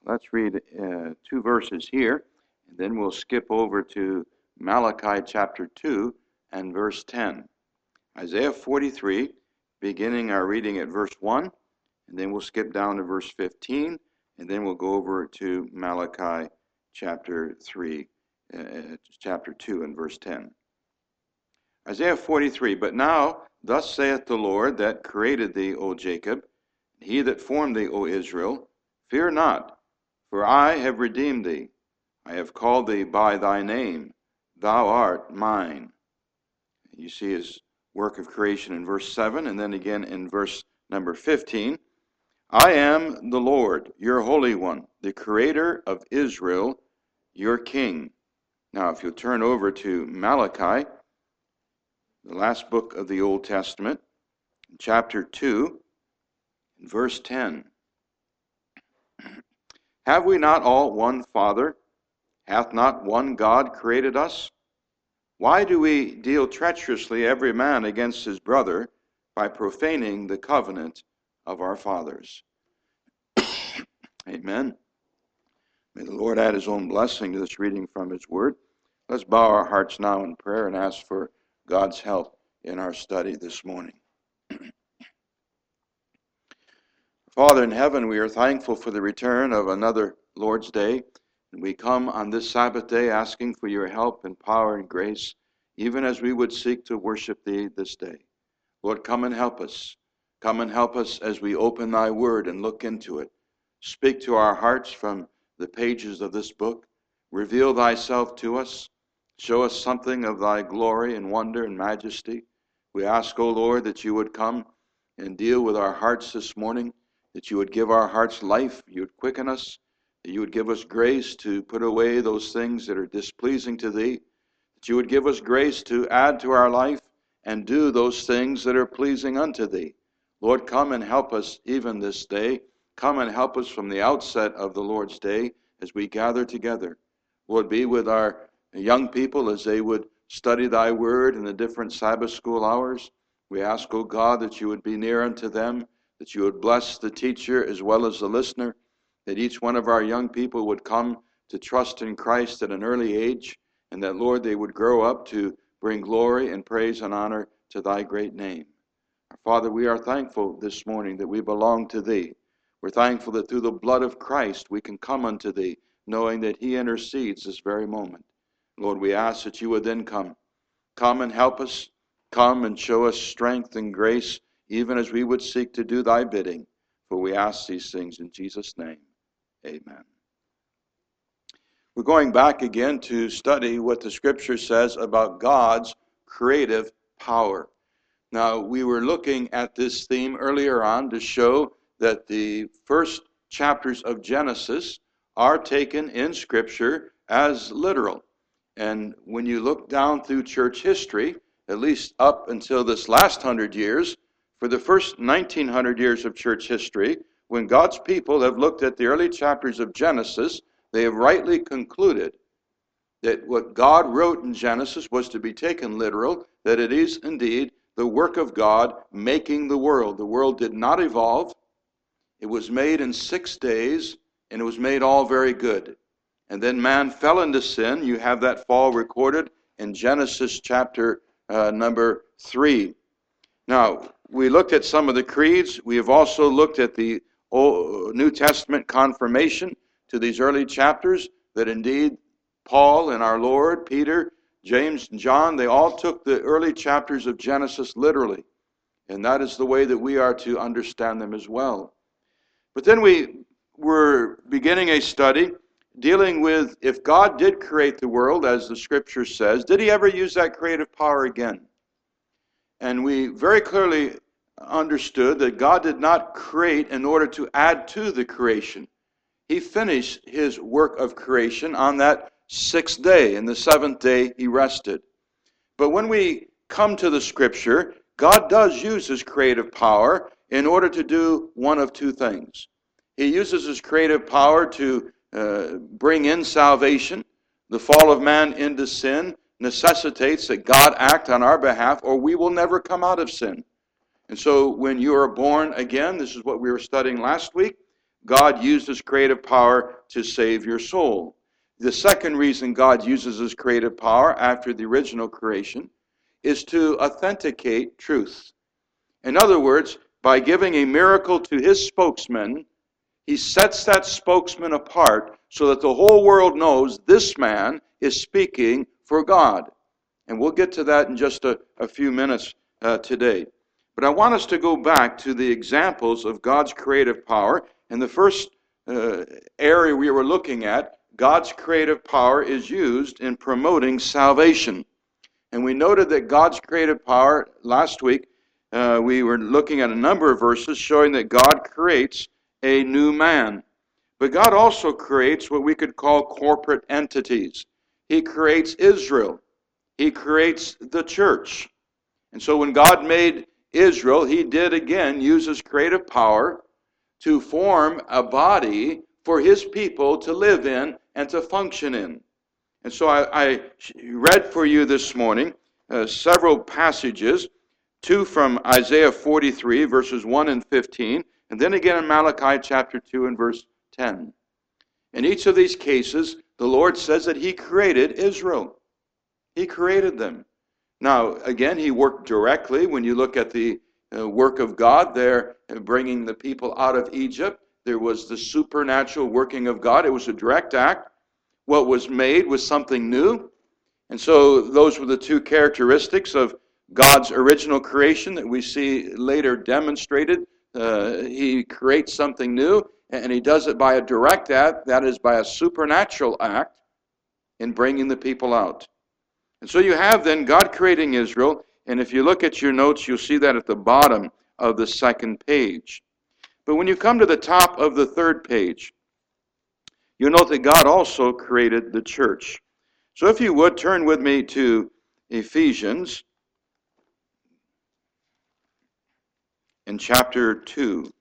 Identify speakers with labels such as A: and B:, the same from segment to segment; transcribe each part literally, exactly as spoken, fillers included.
A: let's read uh, two verses here, and then we'll skip over to Malachi chapter two and verse ten. Isaiah forty-three, beginning our reading at verse one, and then we'll skip down to verse fifteen, and then we'll go over to Malachi chapter three, uh, chapter two and verse ten. Isaiah forty-three, but now thus saith the Lord that created thee, O Jacob, he that formed thee, O Israel, fear not, for I have redeemed thee. I have called thee by thy name. Thou art mine. You see his work of creation in verse seven, and then again in verse number fifteen. I am the Lord, your Holy One, the Creator of Israel, your King. Now, if you'll turn over to Malachi, the last book of the Old Testament, chapter two, verse ten. Have we not all one Father? Hath not one God created us? Why do we deal treacherously every man against his brother by profaning the covenant of our fathers? Amen. May the Lord add his own blessing to this reading from his word. Let's bow our hearts now in prayer and ask for God's help in our study this morning. Father in heaven, we are thankful for the return of another Lord's Day. And we come on this Sabbath day asking for your help and power and grace, even as we would seek to worship thee this day. Lord, come and help us. Come and help us as we open thy word and look into it. Speak to our hearts from the pages of this book. Reveal thyself to us. Show us something of thy glory and wonder and majesty. We ask, O Lord, that you would come and deal with our hearts this morning, that you would give our hearts life, you would quicken us, that you would give us grace to put away those things that are displeasing to thee, that you would give us grace to add to our life and do those things that are pleasing unto thee. Lord, come and help us even this day. Come and help us from the outset of the Lord's day as we gather together. Lord, be with our young people as they would study thy word in the different Sabbath school hours. We ask, O God, that you would be near unto them, that you would bless the teacher as well as the listener, that each one of our young people would come to trust in Christ at an early age, and that, Lord, they would grow up to bring glory and praise and honor to thy great name. Our Father, we are thankful this morning that we belong to thee. We're thankful that through the blood of Christ we can come unto thee, knowing that he intercedes this very moment. Lord, we ask that you would then come. Come and help us. Come and show us strength and grace, even as we would seek to do thy bidding. For we ask these things in Jesus' name. Amen. We're going back again to study what the Scripture says about God's creative power. Now, we were looking at this theme earlier on to show that the first chapters of Genesis are taken in Scripture as literal. And when you look down through church history, at least up until this last hundred years, for the first nineteen hundred years of church history, when God's people have looked at the early chapters of Genesis, they have rightly concluded that what God wrote in Genesis was to be taken literal, that it is indeed the work of God making the world. The world did not evolve. It was made in six days, and it was made all very good. And then man fell into sin. You have that fall recorded in Genesis chapter uh, number three. Now, we looked at some of the creeds. We have also looked at the Old, New Testament confirmation to these early chapters, that indeed Paul and our Lord, Peter, James, and John, they all took the early chapters of Genesis literally. And that is the way that we are to understand them as well. But then we were beginning a study dealing with, if God did create the world, as the Scripture says, did he ever use that creative power again? And we very clearly understood that God did not create in order to add to the creation. He finished his work of creation on that sixth day, and the seventh day he rested. But when we come to the Scripture, God does use his creative power in order to do one of two things. He uses his creative power to uh, bring in salvation. The fall of man into sin necessitates that God act on our behalf, or we will never come out of sin. And so when you are born again, this is what we were studying last week, God used his creative power to save your soul. The second reason God uses his creative power after the original creation is to authenticate truth. In other words, by giving a miracle to his spokesman, he sets that spokesman apart so that the whole world knows this man is speaking for God. And we'll get to that in just a, a few minutes uh, today. But I want us to go back to the examples of God's creative power. And the first uh, area we were looking at, God's creative power is used in promoting salvation. And we noted that God's creative power, last week, uh, we were looking at a number of verses showing that God creates a new man. But God also creates what we could call corporate entities. He creates Israel. He creates the church. And so when God made Israel, he did again use his creative power to form a body for his people to live in and to function in. And so I, I read for you this morning uh, several passages, two from Isaiah forty-three, verses one and fifteen, and then again in Malachi chapter two and verse ten. In each of these cases, the Lord says that he created Israel. He created them. Now, again, he worked directly. When you look at the uh, work of God there, uh, bringing the people out of Egypt, there was the supernatural working of God. It was a direct act. What was made was something new. And so those were the two characteristics of God's original creation that we see later demonstrated. Uh, he creates something new, and he does it by a direct act, that is by a supernatural act in bringing the people out. And so you have then God creating Israel, and if you look at your notes, you'll see that at the bottom of the second page. But when you come to the top of the third page, you'll note that God also created the church. So if you would, turn with me to Ephesians in chapter two.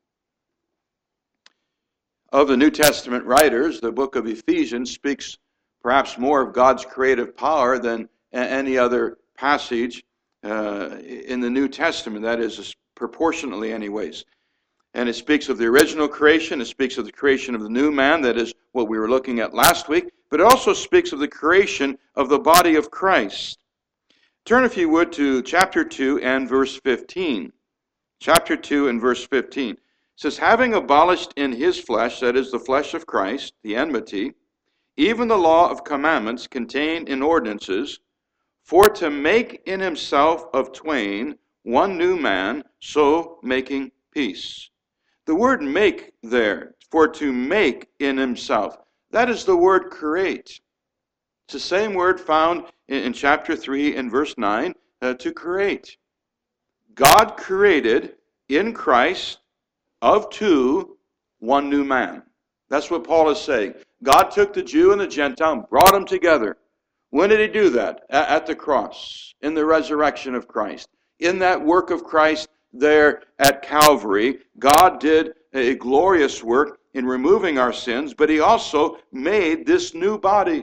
A: Of the New Testament writers, the book of Ephesians speaks perhaps more of God's creative power than any other passage uh, in the New Testament. That is, proportionately anyways. And it speaks of the original creation. It speaks of the creation of the new man. That is what we were looking at last week. But it also speaks of the creation of the body of Christ. Turn, if you would, to chapter two and verse fifteen. Chapter two and verse fifteen. It says, having abolished in his flesh, that is the flesh of Christ, the enmity, even the law of commandments contained in ordinances, for to make in himself of twain one new man, so making peace. The word make there, for to make in himself, that is the word create. It's the same word found in, in chapter three and verse nine, uh, to create. God created in Christ of two, one new man. That's what Paul is saying. God took the Jew and the Gentile and brought them together. When did he do that? At the cross, in the resurrection of Christ. In that work of Christ there at Calvary, God did a glorious work in removing our sins, but he also made this new body.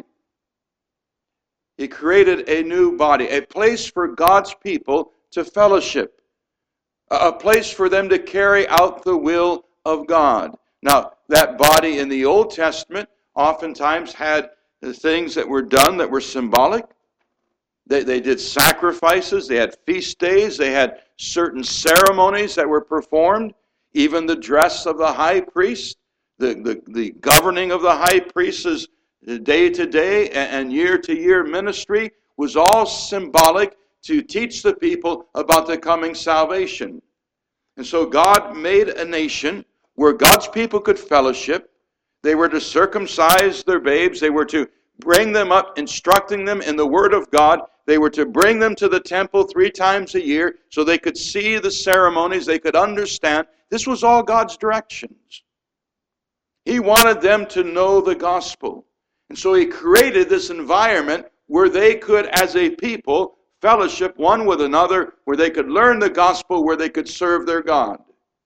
A: He created a new body, a place for God's people to fellowship, a place for them to carry out the will of God. Now, that body in the Old Testament oftentimes had things that were done that were symbolic. They, they did sacrifices, they had feast days, they had certain ceremonies that were performed, even the dress of the high priest, the, the, the governing of the high priest's day to day and year to year ministry was all symbolic to teach the people about the coming salvation. And so God made a nation where God's people could fellowship. They were to circumcise their babes. They were to bring them up, instructing them in the Word of God. They were to bring them to the temple three times a year so they could see the ceremonies, they could understand. This was all God's directions. He wanted them to know the gospel. And so he created this environment where they could, as a people, fellowship one with another, where they could learn the gospel, where they could serve their God.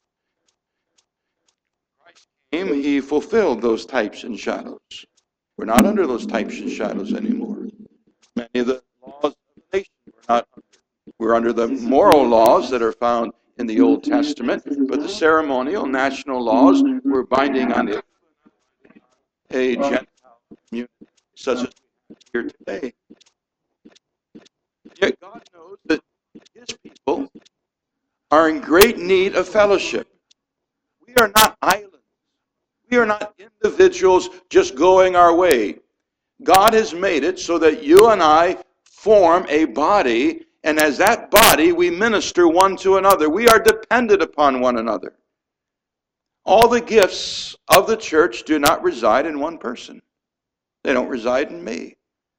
A: He fulfilled those types and shadows. We're not under those types and shadows anymore. Many of the laws of the nation we're not under. We're under the moral laws that are found in the Old Testament, but the ceremonial national laws were binding on the a Gentile community such as we have here today. Yet God knows that his people are in great need of fellowship. We are not islands. We are not individuals just going our way. God has made it so that you and I form a body, and as that body, we minister one to another. We are dependent upon one another. All the gifts of the church do not reside in one person. They don't reside in me.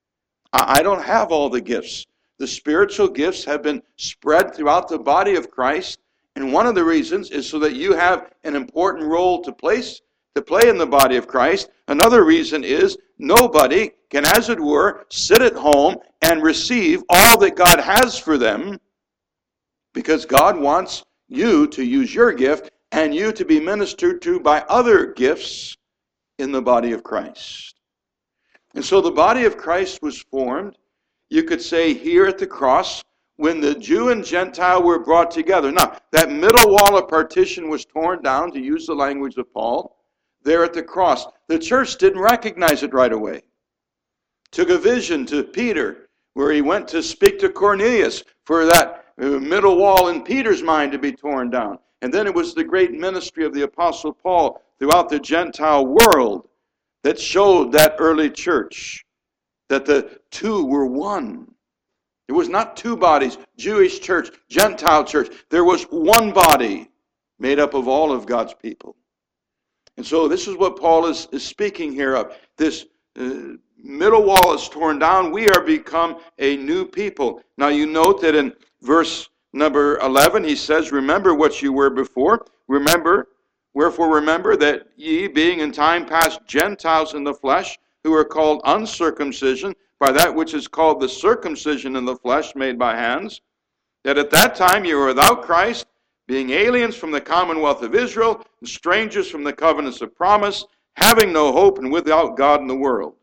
A: I don't have all the gifts. The spiritual gifts have been spread throughout the body of Christ, and one of the reasons is so that you have an important role to place to play in the body of Christ. Another reason is nobody can, as it were, sit at home and receive all that God has for them, because God wants you to use your gift and you to be ministered to by other gifts in the body of Christ. And so the body of Christ was formed, you could say, here at the cross, when the Jew and Gentile were brought together. Now, that middle wall of partition was torn down, to use the language of Paul, there at the cross. The church didn't recognize it right away. Took a vision to Peter, where he went to speak to Cornelius for that middle wall in Peter's mind to be torn down. And then it was the great ministry of the Apostle Paul throughout the Gentile world that showed that early church that the two were one. It was not two bodies, Jewish church, Gentile church. There was one body made up of all of God's people. And so this is what Paul is, is speaking here of. This uh, middle wall is torn down. We are become a new people. Now you note that in verse number eleven, he says, remember what you were before. Remember, wherefore remember that ye, being in time past Gentiles in the flesh, who are called uncircumcision, by that which is called the circumcision in the flesh made by hands, that at that time you were without Christ, being aliens from the commonwealth of Israel, and strangers from the covenants of promise, having no hope and without God in the world.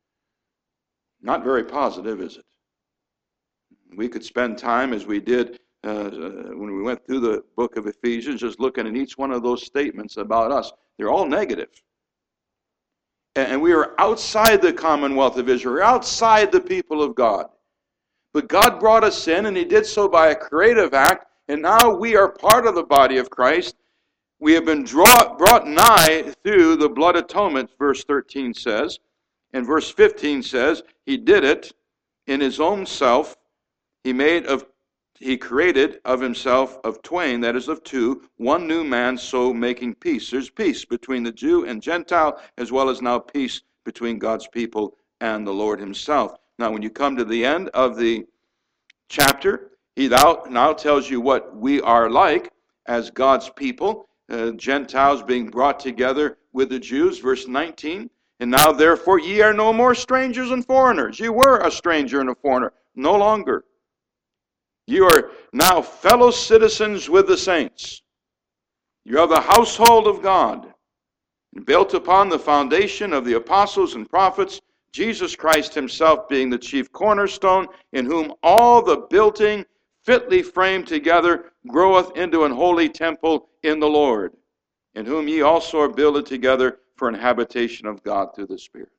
A: Not very positive, is it? We could spend time, as we did uh, when we went through the book of Ephesians, just looking at each one of those statements about us. They're all negative. And we are outside the commonwealth of Israel. We're outside the people of God. But God brought us in, and he did so by a creative act, and now we are part of the body of Christ. We have been draw, brought nigh through the blood atonement, verse thirteen says. And verse fifteen says, he did it in his own self. He made of, he created of himself of twain, that is of two, one new man, so making peace. There's peace between the Jew and Gentile, as well as now peace between God's people and the Lord himself. Now, when you come to the end of the chapter, he now, now tells you what we are like as God's people, uh, Gentiles being brought together with the Jews, verse nineteen. And now, therefore, ye are no more strangers and foreigners. You were a stranger and a foreigner, no longer. You are now fellow citizens with the saints. You are the household of God, built upon the foundation of the apostles and prophets, Jesus Christ himself being the chief cornerstone, in whom all the building fitly framed together groweth into an holy temple in the Lord, in whom ye also are builded together for an habitation of God through the Spirit.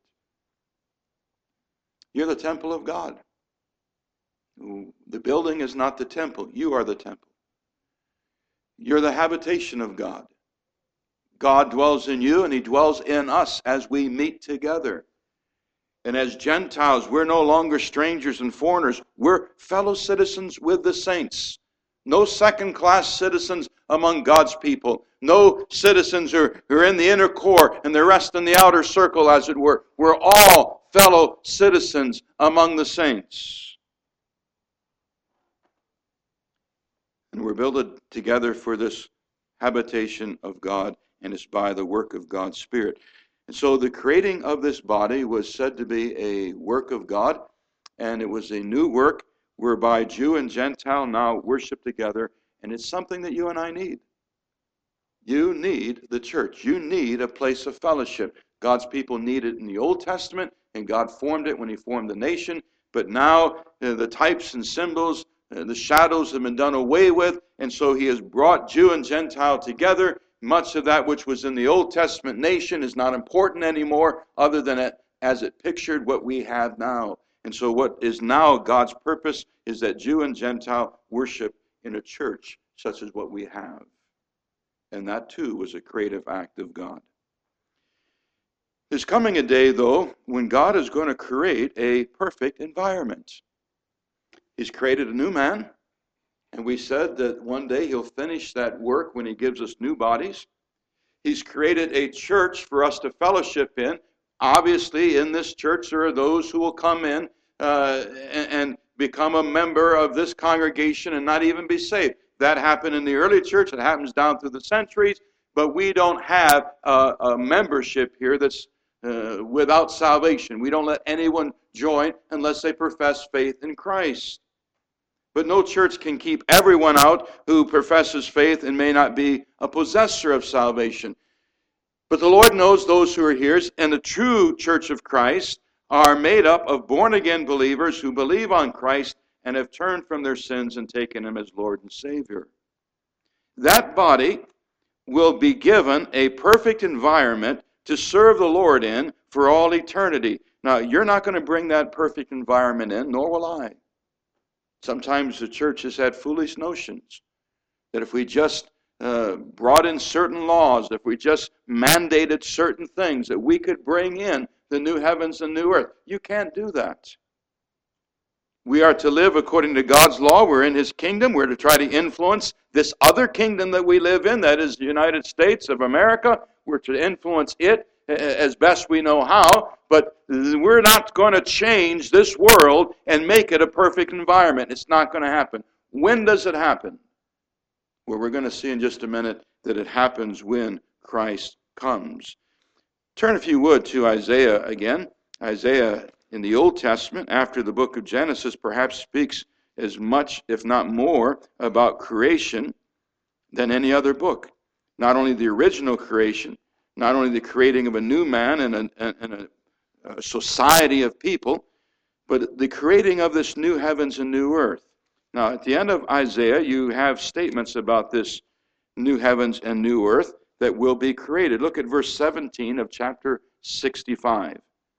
A: You're the temple of God. The building is not the temple. You are the temple. You're the habitation of God. God dwells in you, and he dwells in us as we meet together. And as Gentiles, we're no longer strangers and foreigners. We're fellow citizens with the saints. No second-class citizens among God's people. No citizens who are in the inner core and the rest in the outer circle, as it were. We're all fellow citizens among the saints. And we're built together for this habitation of God, and it's by the work of God's Spirit. And so the creating of this body was said to be a work of God, and it was a new work whereby Jew and Gentile now worship together, and it's something that you and I need. You need the church. You need a place of fellowship. God's people need it in the Old Testament, and God formed it when he formed the nation, but now uh, the types and symbols Uh, the shadows have been done away with, and so he has brought Jew and Gentile together. Much of that which was in the Old Testament nation is not important anymore, other than it, as it pictured what we have now. And so what is now God's purpose is that Jew and Gentile worship in a church such as what we have. And that too was a creative act of God. There's coming a day, though, when God is going to create a perfect environment. He's created a new man, and we said that one day he'll finish that work when he gives us new bodies. He's created a church for us to fellowship in. Obviously, in this church, there are those who will come in uh, and, and become a member of this congregation and not even be saved. That happened in the early church. It happens down through the centuries. But we don't have a, a membership here that's uh, without salvation. We don't let anyone join unless they profess faith in Christ. But no church can keep everyone out who professes faith and may not be a possessor of salvation. But the Lord knows those who are here, and the true church of Christ are made up of born-again believers who believe on Christ and have turned from their sins and taken Him as Lord and Savior. That body will be given a perfect environment to serve the Lord in for all eternity. Now, you're not going to bring that perfect environment in, nor will I. Sometimes the church has had foolish notions that if we just uh, brought in certain laws, if we just mandated certain things, that we could bring in the new heavens and new earth. You can't do that. We are to live according to God's law. We're in His kingdom. We're to try to influence this other kingdom that we live in, that is the United States of America. We're to influence it as best we know how, but we're not going to change this world and make it a perfect environment. It's not going to happen. When does it happen? Well, we're going to see in just a minute that it happens when Christ comes. Turn, if you would, to Isaiah again. Isaiah in the Old Testament, after the book of Genesis, perhaps speaks as much, if not more, about creation than any other book. Not only the original creation, not only the creating of a new man and a, and a, a society of people, but the creating of this new heavens and new earth. Now, at the end of Isaiah, you have statements about this new heavens and new earth that will be created. Look at verse seventeen of chapter sixty-five.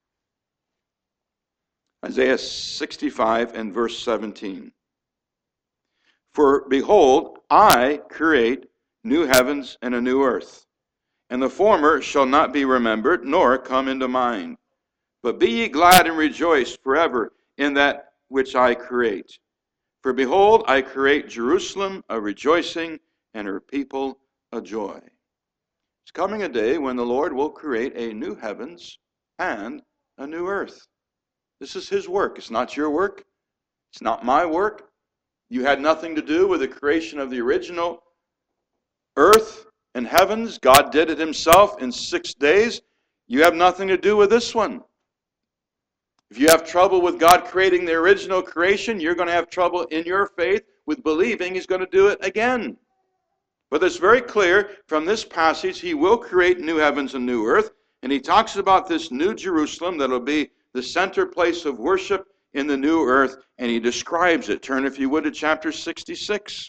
A: Isaiah sixty-five and verse seventeen. For behold, I create new heavens and a new earth, and the former shall not be remembered, nor come into mind. But be ye glad and rejoice forever in that which I create. For behold, I create Jerusalem a rejoicing, and her people a joy. It's coming a day when the Lord will create a new heavens and a new earth. This is His work. It's not your work. It's not my work. You had nothing to do with the creation of the original earth and heavens. God did it Himself in six days. You have nothing to do with this one. If you have trouble with God creating the original creation, you're going to have trouble in your faith with believing He's going to do it again. But it's very clear from this passage, He will create new heavens and new earth. And He talks about this new Jerusalem that will be the center place of worship in the new earth. And He describes it. Turn, if you would, to chapter sixty-six.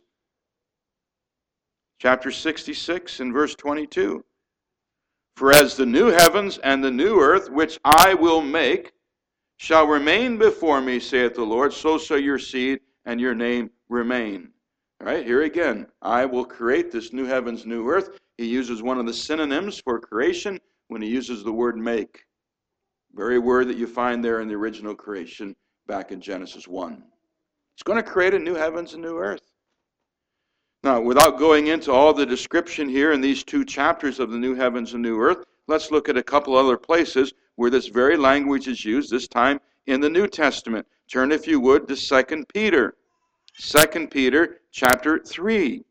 A: Chapter sixty-six and verse twenty-two. For as the new heavens and the new earth, which I will make, shall remain before me, saith the Lord, so shall your seed and your name remain. All right, here again, I will create this new heavens, new earth. He uses one of the synonyms for creation when he uses the word make. Very word that you find there in the original creation back in Genesis one. It's going to create a new heavens and new earth. Now, without going into all the description here in these two chapters of the new heavens and new earth, let's look at a couple other places where this very language is used, this time in the New Testament. Turn, if you would, to Second Peter. Second Peter chapter three.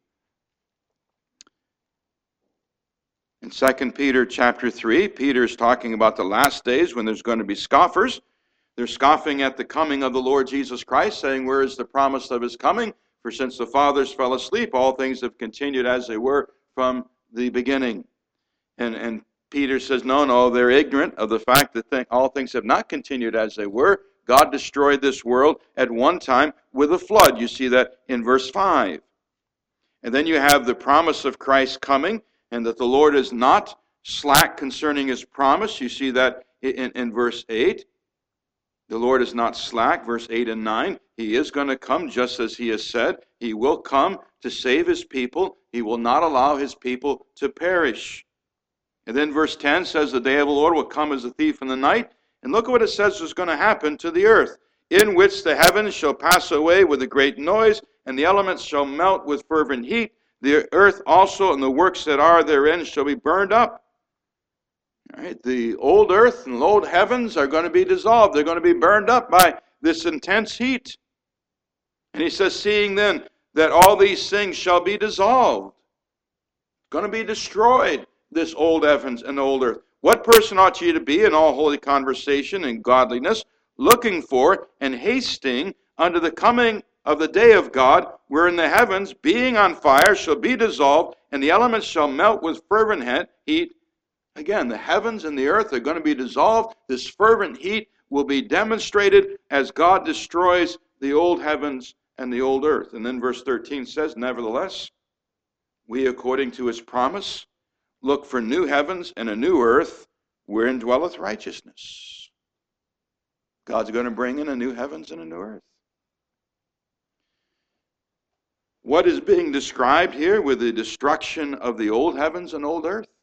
A: In Second Peter chapter three, Peter is talking about the last days when there's going to be scoffers. They're scoffing at the coming of the Lord Jesus Christ, saying, where is the promise of His coming? For since the fathers fell asleep, all things have continued as they were from the beginning. And, and Peter says, no, no, they're ignorant of the fact that th- all things have not continued as they were, God destroyed this world at one time with a flood. You see that in verse five. And then you have the promise of Christ coming, and that the Lord is not slack concerning his promise. You see that in, in verse eight. The Lord is not slack, verse eight and nine. He is going to come just as he has said. He will come to save his people. He will not allow his people to perish. And then verse ten says, the day of the Lord will come as a thief in the night. And look at what it says is going to happen to the earth, in which the heavens shall pass away with a great noise, and the elements shall melt with fervent heat. The earth also and the works that are therein shall be burned up. All right, the old earth and the old heavens are going to be dissolved. They're going to be burned up by this intense heat. And he says, seeing then that all these things shall be dissolved, going to be destroyed, this old heavens and old earth. What person ought you to be in all holy conversation and godliness, looking for and hasting unto the coming of the day of God, wherein the heavens, being on fire, shall be dissolved, and the elements shall melt with fervent heat. Again, the heavens and the earth are going to be dissolved. This fervent heat will be demonstrated as God destroys the old heavens and the old earth. And then verse thirteen says, nevertheless, we, according to his promise, look for new heavens and a new earth wherein dwelleth righteousness. God's going to bring in a new heavens and a new earth. What is being described here with the destruction of the old heavens and old earth?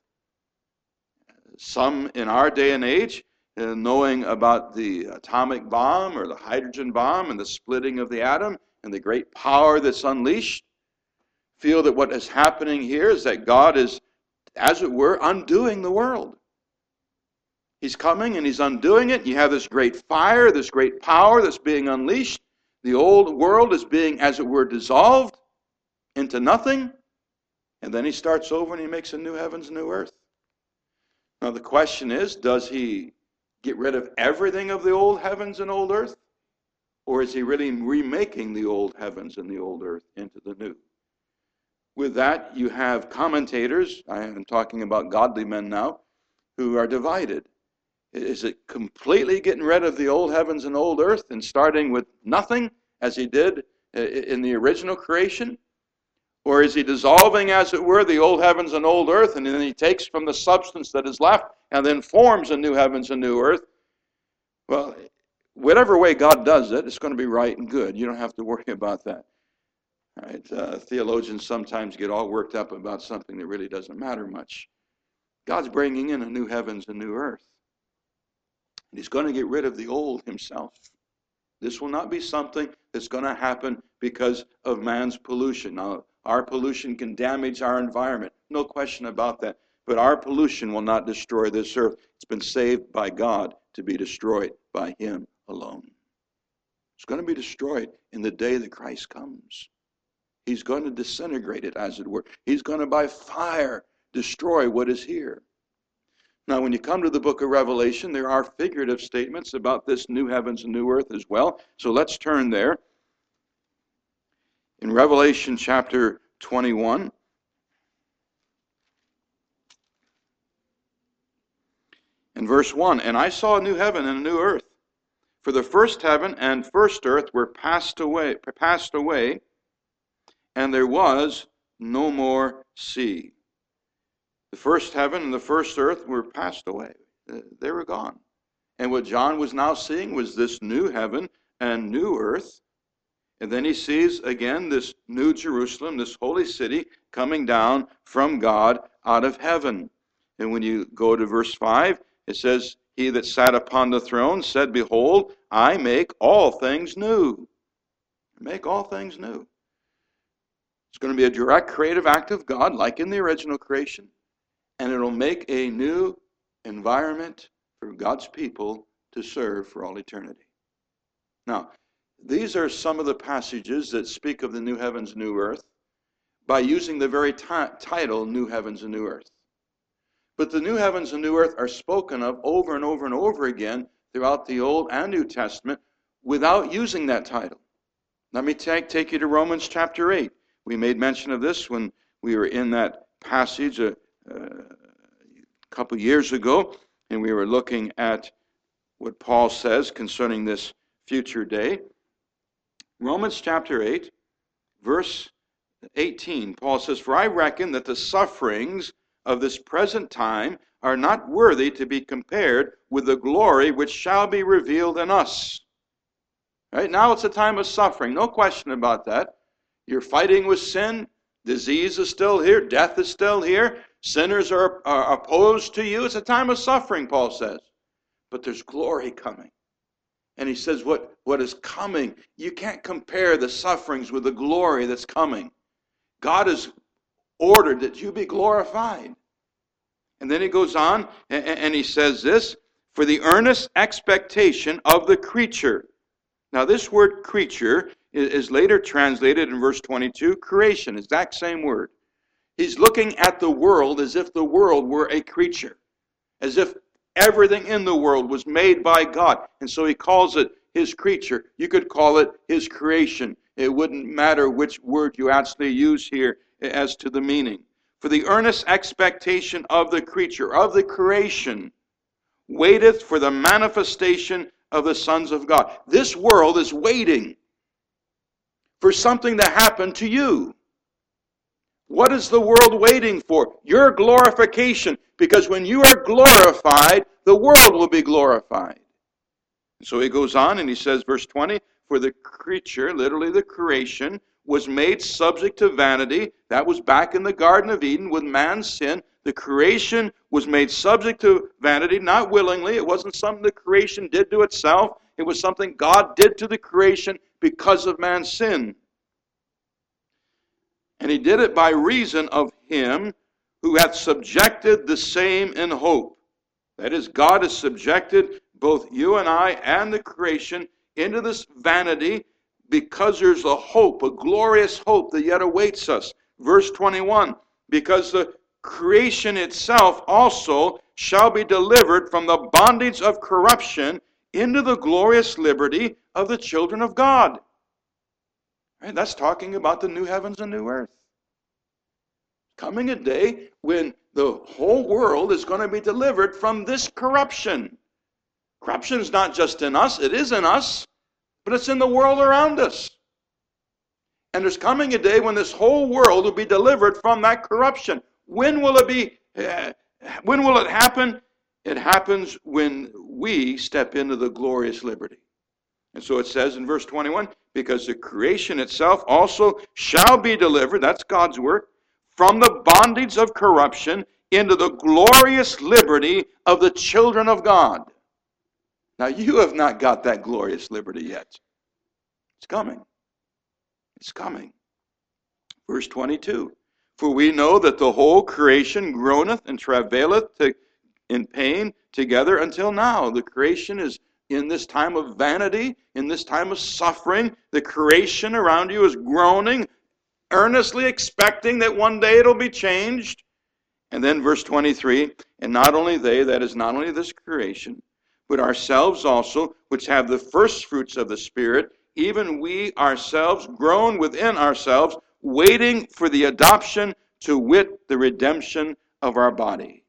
A: Some in our day and age, uh, knowing about the atomic bomb or the hydrogen bomb and the splitting of the atom and the great power that's unleashed, feel that what is happening here is that God is, as it were, undoing the world. He's coming and he's undoing it. You have this great fire, this great power that's being unleashed. The old world is being, as it were, dissolved into nothing. And then he starts over and he makes a new heavens and new earth. Now the question is, does he get rid of everything of the old heavens and old earth? Or is he really remaking the old heavens and the old earth into the new? With that, you have commentators, I am talking about godly men now, who are divided. Is it completely getting rid of the old heavens and old earth and starting with nothing, as he did in the original creation? Or is he dissolving, as it were, the old heavens and old earth, and then he takes from the substance that is left and then forms a new heavens and new earth? Well, whatever way God does it, it's going to be right and good. You don't have to worry about that. All right? Uh, theologians sometimes get all worked up about something that really doesn't matter much. God's bringing in a new heavens and new earth. And he's going to get rid of the old himself. This will not be something that's going to happen because of man's pollution. Now, our pollution can damage our environment. No question about that. But our pollution will not destroy this earth. It's been saved by God to be destroyed by him alone. It's going to be destroyed in the day that Christ comes. He's going to disintegrate it, as it were. He's going to, by fire, destroy what is here. Now, when you come to the book of Revelation, there are figurative statements about this new heavens and new earth as well. So let's turn there. In Revelation chapter twenty-one, in verse one, and I saw a new heaven and a new earth. For the first heaven and first earth were passed away, passed away, and there was no more sea. The first heaven and the first earth were passed away. They were gone. And what John was now seeing was this new heaven and new earth. And then he sees again this new Jerusalem, this holy city, coming down from God out of heaven. And when you go to verse five, it says, he that sat upon the throne said, behold, I make all things new. Make all things new. It's going to be a direct creative act of God, like in the original creation. And it'll make a new environment for God's people to serve for all eternity. Now, these are some of the passages that speak of the new heavens, new earth, by using the very t- title, New Heavens and New Earth. But the new heavens and new earth are spoken of over and over and over again throughout the Old and New Testament without using that title. Let me take, take you to Romans chapter eight. We made mention of this when we were in that passage a, a couple years ago, and we were looking at what Paul says concerning this future day. Romans chapter eight, verse eighteen, Paul says, "For I reckon that the sufferings of this present time are not worthy to be compared with the glory which shall be revealed in us." Right now it's a time of suffering, no question about that. You're fighting with sin. Disease is still here. Death is still here. Sinners are, are opposed to you. It's a time of suffering, Paul says. But there's glory coming. And he says what, what is coming, you can't compare the sufferings with the glory that's coming. God has ordered that you be glorified. And then he goes on and, and he says this, "For the earnest expectation of the creature." Now this word creature is, is later translated in verse twenty-two, creation, exact same word. He's looking at the world as if the world were a creature, as if everything in the world was made by God. And so he calls it his creature. You could call it his creation. It wouldn't matter which word you actually use here as to the meaning. "For the earnest expectation of the creature," of the creation, "waiteth for the manifestation of the sons of God." This world is waiting for something to happen to you. What is the world waiting for? Your glorification. Because when you are glorified, the world will be glorified. So he goes on and he says, verse twenty, "For the creature," literally the creation, "was made subject to vanity." That was back in the Garden of Eden with man's sin. The creation was made subject to vanity, not willingly. It wasn't something the creation did to itself. It was something God did to the creation because of man's sin. "And he did it by reason of him who hath subjected the same in hope." That is, God has subjected both you and I and the creation into this vanity because there's a hope, a glorious hope that yet awaits us. Verse twenty-one, "Because the creation itself also shall be delivered from the bondage of corruption into the glorious liberty of the children of God." Right? That's talking about the new heavens and new earth. Coming a day when the whole world is going to be delivered from this corruption. Corruption is not just in us, it is in us, but it's in the world around us. And there's coming a day when this whole world will be delivered from that corruption. When will it be? Uh, when will it happen? It happens when we step into the glorious liberty. And so it says in verse twenty-one, "Because the creation itself also shall be delivered," that's God's work, "from the bondage of corruption into the glorious liberty of the children of God." Now you have not got that glorious liberty yet. It's coming. It's coming. Verse twenty-two, "For we know that the whole creation groaneth and travaileth to, in pain together until now." The creation is in this time of vanity, in this time of suffering. The creation around you is groaning, earnestly expecting that one day it'll be changed. And then verse twenty-three, "And not only they," that is not only this creation, "but ourselves also, which have the first fruits of the Spirit, even we ourselves groan within ourselves, waiting for the adoption, to wit, the redemption of our body."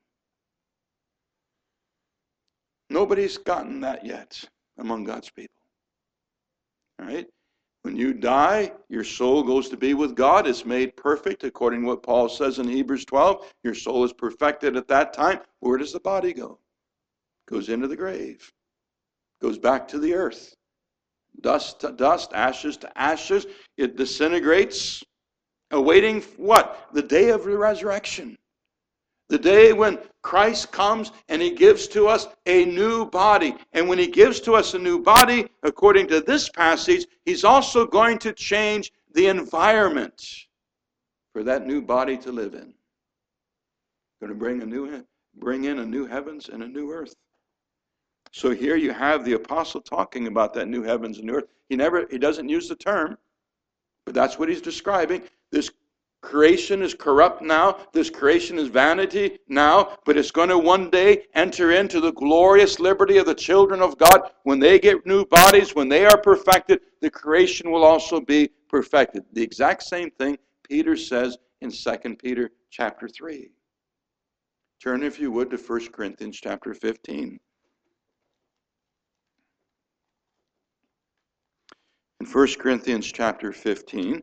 A: Nobody's gotten that yet among God's people. All right? When you die, your soul goes to be with God. It's made perfect, according to what Paul says in Hebrews twelve. Your soul is perfected at that time. Where does the body go? Goes into the grave. Goes back to the earth. Dust to dust, ashes to ashes. It disintegrates, awaiting what? The day of the resurrection. The day when Christ comes and he gives to us a new body. And when he gives to us a new body, according to this passage, he's also going to change the environment for that new body to live in. Going to bring a new, bring in a new heavens and a new earth. So here you have the apostle talking about that new heavens and new earth. He never, he doesn't use the term, but that's what he's describing. This creation is corrupt now. This creation is vanity now, but it's going to one day enter into the glorious liberty of the children of God. When they get new bodies, when they are perfected, the creation will also be perfected. The exact same thing Peter says in Second Peter chapter three. Turn, if you would, to First Corinthians chapter fifteen. In First Corinthians chapter fifteen,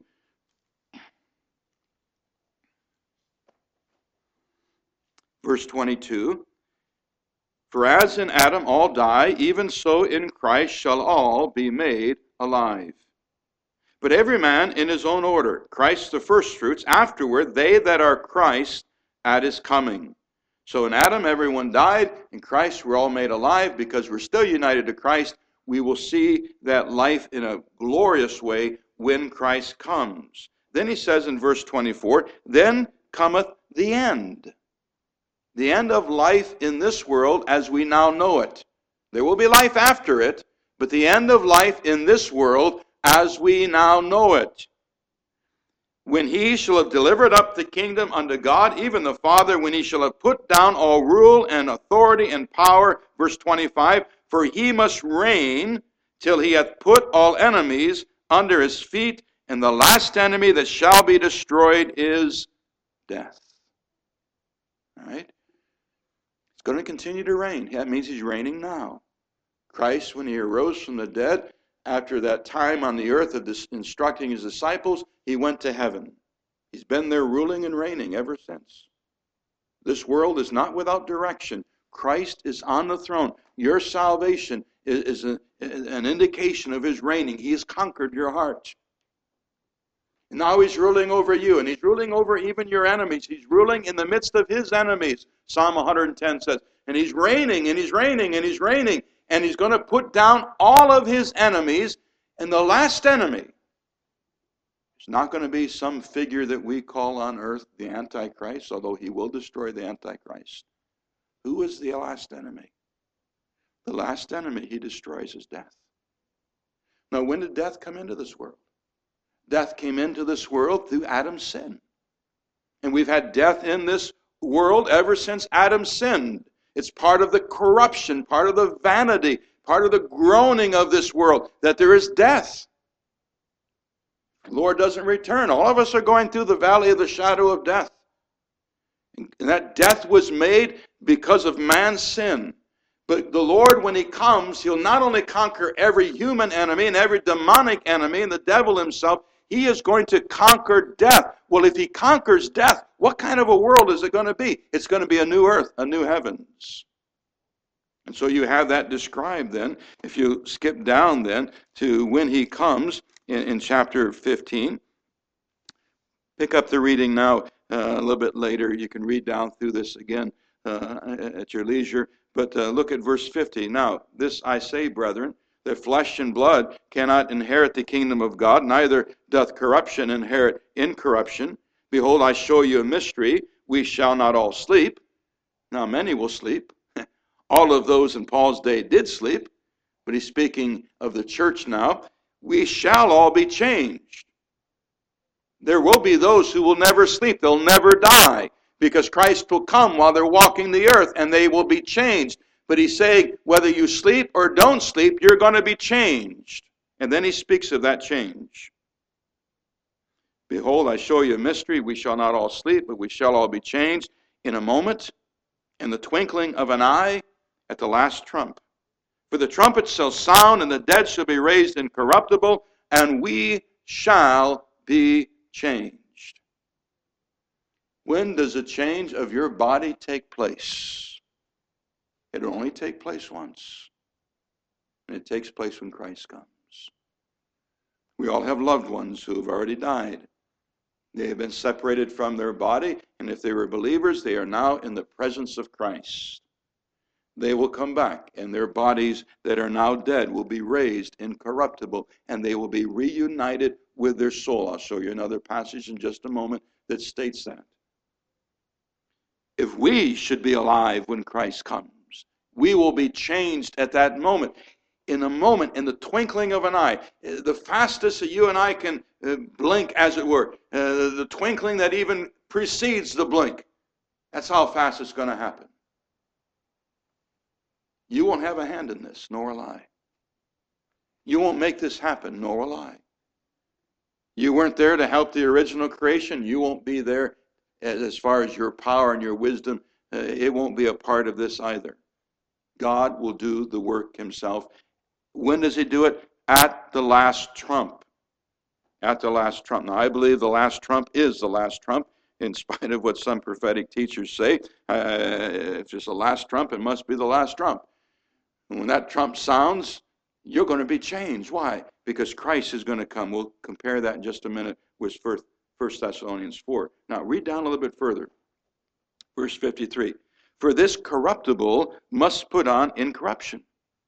A: verse twenty-two, for as in Adam all die, even so in Christ shall all be made alive. But every man in his own order, Christ the firstfruits, afterward they that are Christ at his coming. So in Adam everyone died, in Christ we're all made alive because we're still united to Christ. We will see that life in a glorious way when Christ comes. Then he says in verse twenty-four, then cometh the end. The end of life in this world as we now know it. There will be life after it, but the end of life in this world as we now know it. When he shall have delivered up the kingdom unto God, even the Father, when he shall have put down all rule and authority and power, verse twenty-five, for he must reign till he hath put all enemies under his feet, and the last enemy that shall be destroyed is death. All right? He's going to continue to reign. That means he's reigning now. Christ, when he arose from the dead, after that time on the earth of instructing his disciples, he went to heaven. He's been there ruling and reigning ever since. This world is not without direction. Christ is on the throne. Your salvation is, is a, an indication of his reigning. He has conquered your heart. And now he's ruling over you, and he's ruling over even your enemies. He's ruling in the midst of his enemies, Psalm one hundred ten says. And he's reigning, and he's reigning, and he's reigning. And he's going to put down all of his enemies. And the last enemy is not going to be some figure that we call on earth the Antichrist, although he will destroy the Antichrist. Who is the last enemy? The last enemy he destroys is death. Now, when did death come into this world? Death came into this world through Adam's sin. And we've had death in this world ever since Adam sinned. It's part of the corruption, part of the vanity, part of the groaning of this world, that there is death. The Lord doesn't return. All of us are going through the valley of the shadow of death. And that death was made because of man's sin. But the Lord, when he comes, he'll not only conquer every human enemy and every demonic enemy and the devil himself, he is going to conquer death. Well, if he conquers death, what kind of a world is it going to be? It's going to be a new earth, a new heavens. And so you have that described then. If you skip down then to when he comes in, in chapter fifteen, pick up the reading now uh, a little bit later. You can read down through this again uh, at your leisure. But uh, look at verse fifty. Now, this I say, brethren, that flesh and blood cannot inherit the kingdom of God, neither doth corruption inherit incorruption. Behold, I show you a mystery. We shall not all sleep. Now, many will sleep. All of those in Paul's day did sleep, but he's speaking of the church now. We shall all be changed. There will be those who will never sleep. They'll never die, because Christ will come while they're walking the earth, and they will be changed. But he's saying, whether you sleep or don't sleep, you're going to be changed. And then he speaks of that change. Behold, I show you a mystery. We shall not all sleep, but we shall all be changed in a moment, in the twinkling of an eye, at the last trump. For the trumpet shall sound, and the dead shall be raised incorruptible, and we shall be changed. When does a change of your body take place? It'll only take place once. And it takes place when Christ comes. We all have loved ones who have already died. They have been separated from their body, and if they were believers, they are now in the presence of Christ. They will come back, and their bodies that are now dead will be raised incorruptible, and they will be reunited with their soul. I'll show you another passage in just a moment that states that. If we should be alive when Christ comes, we will be changed at that moment. In a moment, in the twinkling of an eye, the fastest that you and I can uh, blink, as it were, uh, the twinkling that even precedes the blink. That's how fast it's going to happen. You won't have a hand in this, nor will I. You won't make this happen, nor will I. You weren't there to help the original creation. You won't be there as far as your power and your wisdom. Uh, it won't be a part of this either. God will do the work himself. When does he do it? at the last trump. At the last trump. Now, I believe the last trump is the last trump, in spite of what some prophetic teachers say. Uh, if it's the last trump, it must be the last trump. And when that trump sounds, you're going to be changed. Why? Because Christ is going to come. We'll compare that in just a minute with First Thessalonians four. Now, read down a little bit further. Verse fifty-three. For this corruptible must put on incorruption.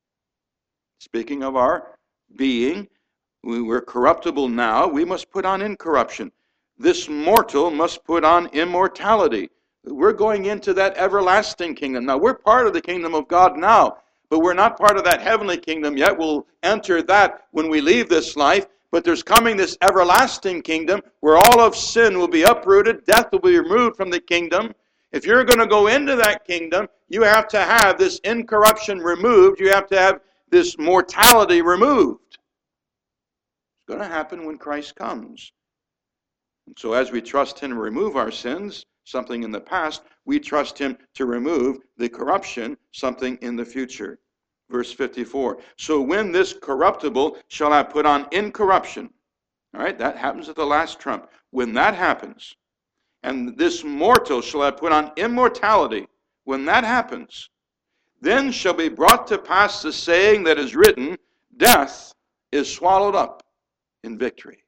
A: Speaking of our being, we're corruptible now, we must put on incorruption. This mortal must put on immortality. We're going into that everlasting kingdom. Now, we're part of the kingdom of God now, but we're not part of that heavenly kingdom yet. We'll enter that when we leave this life. But there's coming this everlasting kingdom where all of sin will be uprooted, death will be removed from the kingdom. If you're going to go into that kingdom, you have to have this incorruption removed. You have to have this mortality removed. It's going to happen when Christ comes. And so as we trust Him to remove our sins, something in the past, we trust Him to remove the corruption, something in the future. Verse fifty-four. So when this corruptible shall have put on incorruption. All right, that happens at the last trump. When that happens, and this mortal shall have put on immortality. When that happens, then shall be brought to pass the saying that is written, death is swallowed up in victory.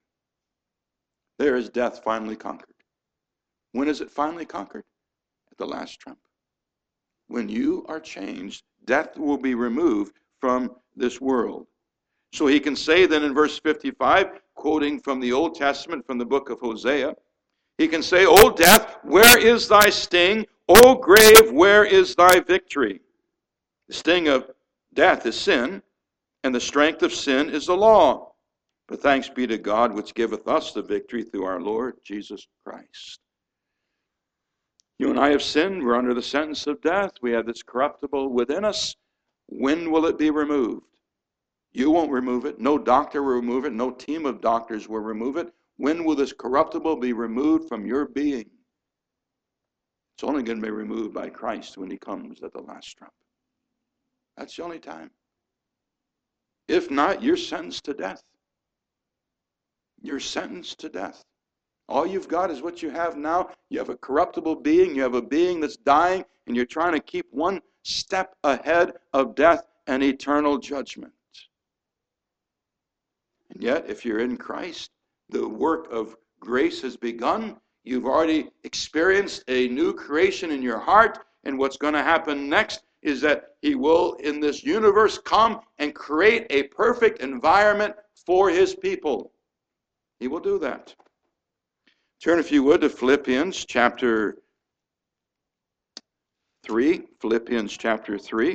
A: There is death finally conquered. When is it finally conquered? At the last trump. When you are changed, death will be removed from this world. So he can say then in verse fifty-five, quoting from the Old Testament, from the book of Hosea, he can say, O death, where is thy sting? O grave, where is thy victory? The sting of death is sin, and the strength of sin is the law. But thanks be to God, which giveth us the victory through our Lord Jesus Christ. You and I have sinned. We're under the sentence of death. We have this corruptible within us. When will it be removed? You won't remove it. No doctor will remove it. No team of doctors will remove it. When will this corruptible be removed from your being? It's only going to be removed by Christ when He comes at the last trump. That's the only time. If not, you're sentenced to death. You're sentenced to death. All you've got is what you have now. You have a corruptible being. You have a being that's dying, and you're trying to keep one step ahead of death and eternal judgment. And yet, if you're in Christ, the work of grace has begun. You've already experienced a new creation in your heart, and what's going to happen next is that He will, in this universe, come and create a perfect environment for His people. He will do that. Turn, if you would, to Philippians chapter three. Philippians chapter three.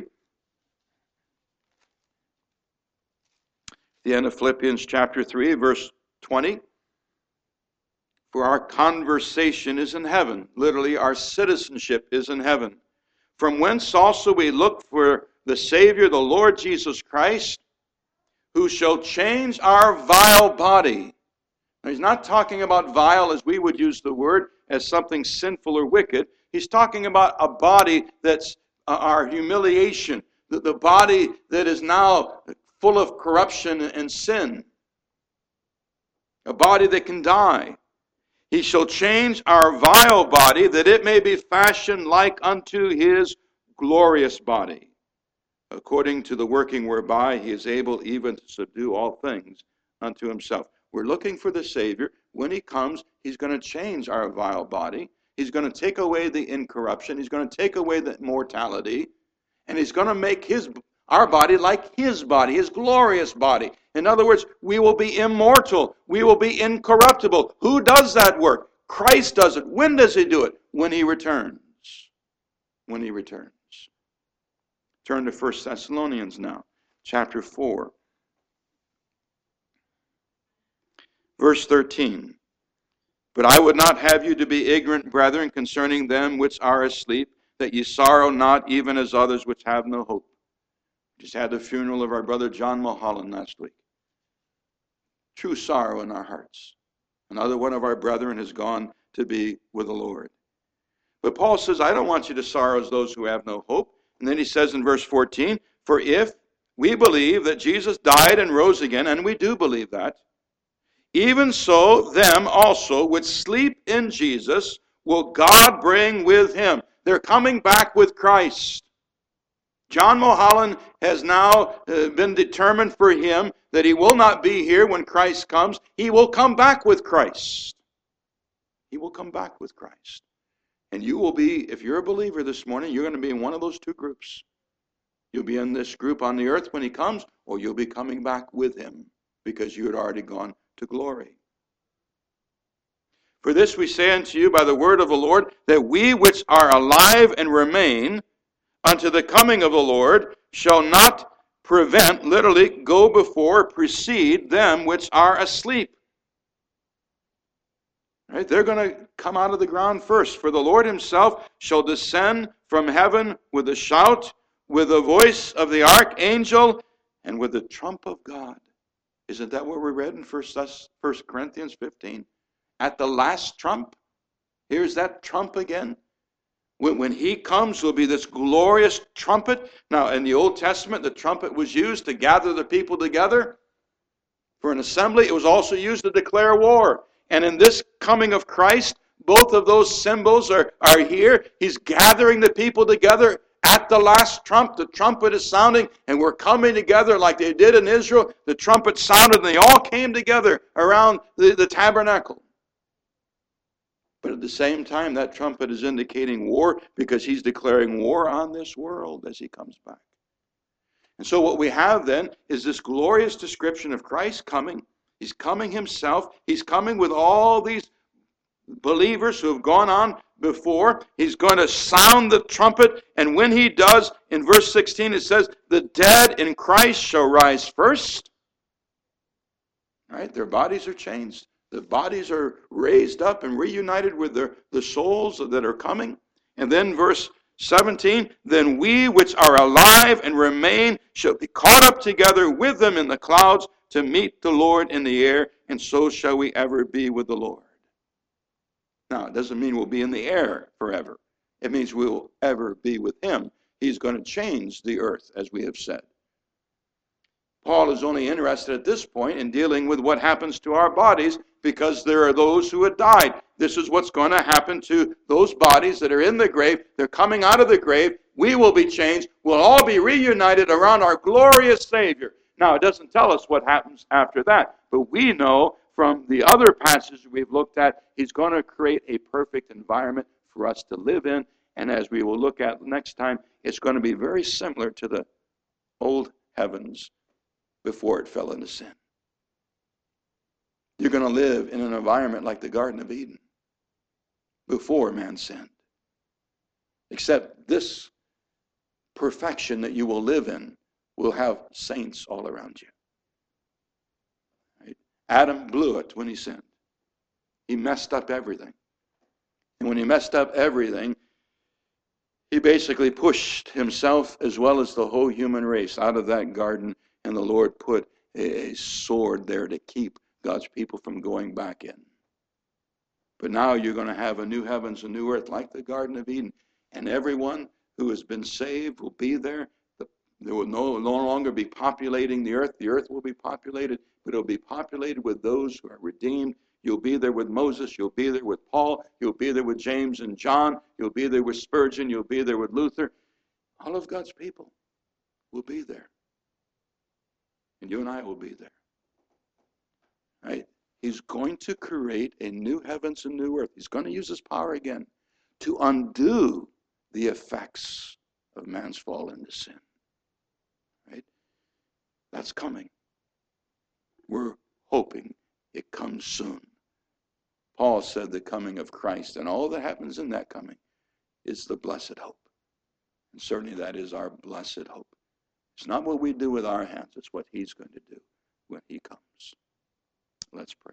A: The end of Philippians chapter three, verse twenty. For our conversation is in heaven. Literally, our citizenship is in heaven. From whence also we look for the Savior, the Lord Jesus Christ, who shall change our vile body. Now, he's not talking about vile as we would use the word, as something sinful or wicked. He's talking about a body that's uh, our humiliation, the, the body that is now full of corruption and sin, a body that can die. He shall change our vile body, that it may be fashioned like unto His glorious body, according to the working whereby He is able even to subdue all things unto Himself. We're looking for the Savior. When He comes, He's going to change our vile body. He's going to take away the incorruption. He's going to take away the mortality. And He's going to make his our body like His body, His glorious body. In other words, we will be immortal. We will be incorruptible. Who does that work? Christ does it. When does He do it? When He returns. When He returns. Turn to First Thessalonians now, chapter four. Verse thirteen. But I would not have you to be ignorant, brethren, concerning them which are asleep, that ye sorrow not, even as others which have no hope. We just had the funeral of our brother John Mulholland last week. True sorrow in our hearts. Another one of our brethren has gone to be with the Lord. But Paul says, I don't want you to sorrow as those who have no hope. And then he says in verse fourteen, for if we believe that Jesus died and rose again, and we do believe that. Even so, them also which sleep in Jesus will God bring with him. They're coming back with Christ. John Mulholland has now uh, been determined for him that he will not be here when Christ comes. He will come back with Christ. He will come back with Christ. And you will be, if you're a believer this morning, you're going to be in one of those two groups. You'll be in this group on the earth when he comes, or you'll be coming back with him because you had already gone to glory. For this we say unto you by the word of the Lord, that we which are alive and remain unto the coming of the Lord shall not prevent, literally, go before, precede them which are asleep. Right? They're going to come out of the ground first. For the Lord himself shall descend from heaven with a shout, with the voice of the archangel, and with the trump of God. Isn't that what we read in First Corinthians fifteen? At the last trump. Here's that trump again. When, when he comes, there will be this glorious trumpet. Now, in the Old Testament, the trumpet was used to gather the people together for an assembly. It was also used to declare war. And in this coming of Christ, both of those symbols are, are here. He's gathering the people together at the last trump. The trumpet is sounding, and we're coming together like they did in Israel. The trumpet sounded, and they all came together around the, the tabernacle. But at the same time, that trumpet is indicating war because he's declaring war on this world as he comes back. And so what we have then is this glorious description of Christ coming. He's coming himself. He's coming with all these believers who have gone on before. He's going to sound the trumpet. And when he does, in verse sixteen, it says, the dead in Christ shall rise first. All right, their bodies are changed. The bodies are raised up and reunited with their, the souls that are coming. And then verse seventeen, then we which are alive and remain shall be caught up together with them in the clouds to meet the Lord in the air, and so shall we ever be with the Lord. Now, it doesn't mean we'll be in the air forever. It means we will ever be with him. He's going to change the earth, as we have said. Paul is only interested at this point in dealing with what happens to our bodies because there are those who had died. This is what's going to happen to those bodies that are in the grave. They're coming out of the grave. We will be changed. We'll all be reunited around our glorious Savior. Now, it doesn't tell us what happens after that, but we know from the other passages we've looked at, he's going to create a perfect environment for us to live in. And as we will look at next time, it's going to be very similar to the old heavens before it fell into sin. You're going to live in an environment like the Garden of Eden before man sinned. Except this perfection that you will live in will have saints all around you. Right? Adam blew it when he sinned. He messed up everything. And when he messed up everything, he basically pushed himself as well as the whole human race out of that garden. And the Lord put a sword there to keep God's people from going back in. But now you're going to have a new heavens, a new earth, like the Garden of Eden. And everyone who has been saved will be there. The, there will no, no longer be populating the earth. The earth will be populated, but it will be populated with those who are redeemed. You'll be there with Moses. You'll be there with Paul. You'll be there with James and John. You'll be there with Spurgeon. You'll be there with Luther. All of God's people will be there. And you and I will be there. Right? He's going to create a new heavens and new earth. He's going to use his power again to undo the effects of man's fall into sin. Right? That's coming. We're hoping it comes soon. Paul said the coming of Christ and all that happens in that coming is the blessed hope. And certainly that is our blessed hope. It's not what we do with our hands. It's what he's going to do when he comes. Let's pray.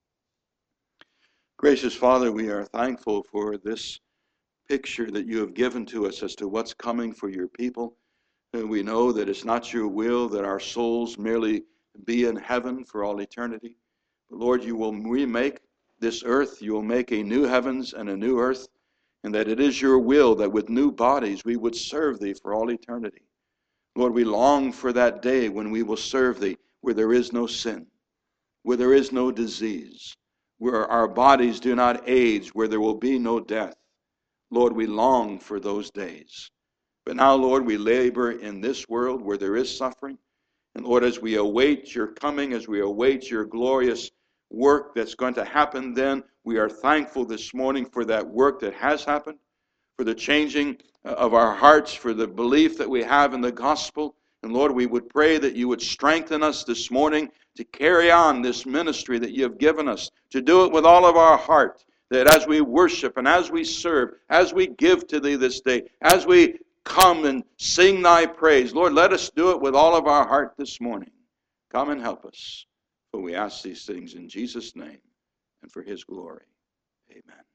A: Gracious Father, we are thankful for this picture that you have given to us as to what's coming for your people. And we know that it's not your will that our souls merely be in heaven for all eternity. But Lord, you will remake this earth. You will make a new heavens and a new earth. And that it is your will that with new bodies we would serve thee for all eternity. Lord, we long for that day when we will serve thee, where there is no sin, where there is no disease, where our bodies do not age, where there will be no death. Lord, we long for those days. But now, Lord, we labor in this world where there is suffering. And Lord, as we await your coming, as we await your glorious work that's going to happen then, we are thankful this morning for that work that has happened, for the changing of our hearts, for the belief that we have in the gospel. And Lord, we would pray that you would strengthen us this morning to carry on this ministry that you have given us, to do it with all of our heart, that as we worship and as we serve, as we give to thee this day, as we come and sing thy praise, Lord, let us do it with all of our heart this morning. Come and help us. For we ask these things in Jesus' name and for his glory. Amen.